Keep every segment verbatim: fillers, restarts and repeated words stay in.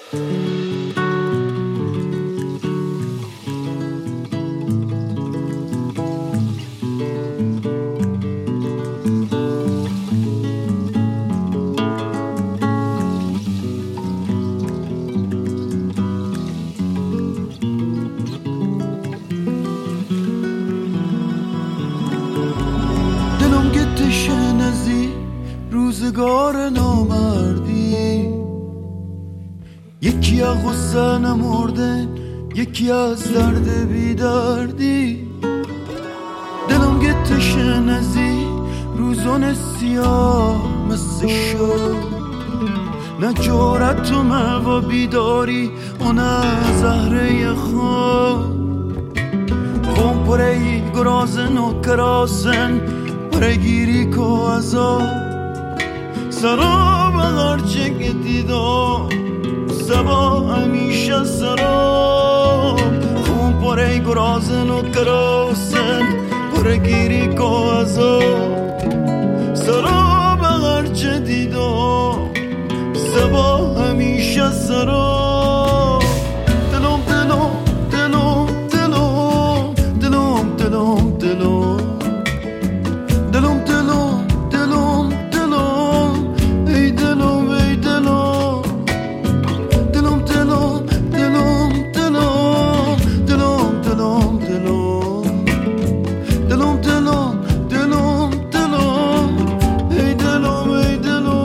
روزگار نامردی، یکی از غصه نمردن، یکی از درد بیدردی. دلم گتشه نزی روزون سیاه مثل شد، نه جارت و موا بیداری و نه زهره خود. خون پره گرازن و کراسن پره گیری که ازا سراب هرچه که دیدم سبا همیشه سراب. خون پره گرازن و کراسن پره گیری که ازا سراب هرچه دیدم سبا همیشه سراب. دلم دلم دلم دلم دلم دلم دلم دلم دلم دلم دلم ای دلم ای دلم دلم دلم دلم دلم دلم دلم دلم دلم دلم دلم دلم ای دلم ای دلم.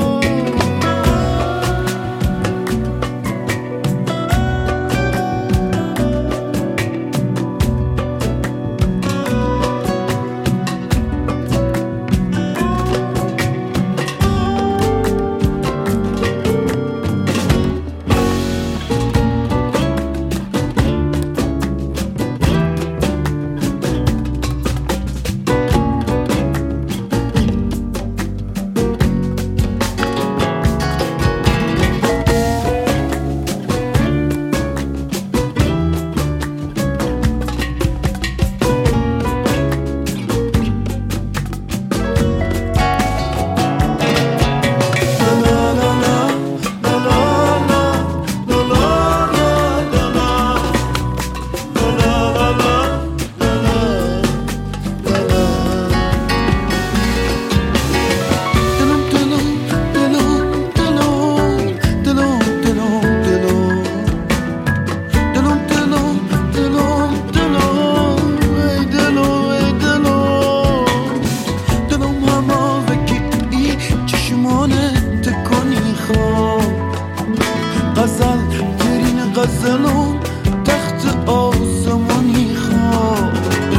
غزل ترین غزلم تخت آسمانی خواه.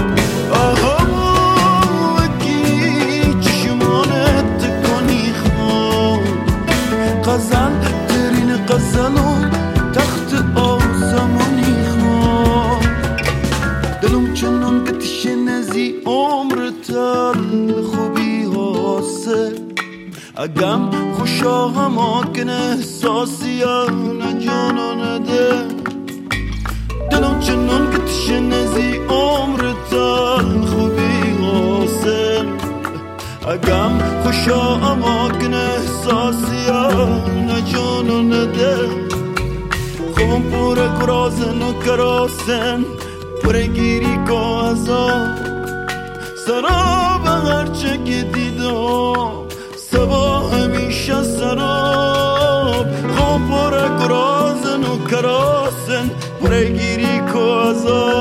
آها وکی چشمانت کنی خواه. غزل ترین غزلم تخت آسمانی خواه. دلم چنان کتش نزی عمر تل خوبی حاصل. اگم خوشا هما کن احساسی نه جانا نده. دلم چنان که تشنزی عمر تل خوبی حاصل. اگم خوشا هما کن احساسی نه جانا نده. خوبم پوره کرازن و کراسن پوره گیری که ازا سراب هرچه که دیدم سبا همیشه سراب. خون پره کرازن و کراسن پره گیری که ازا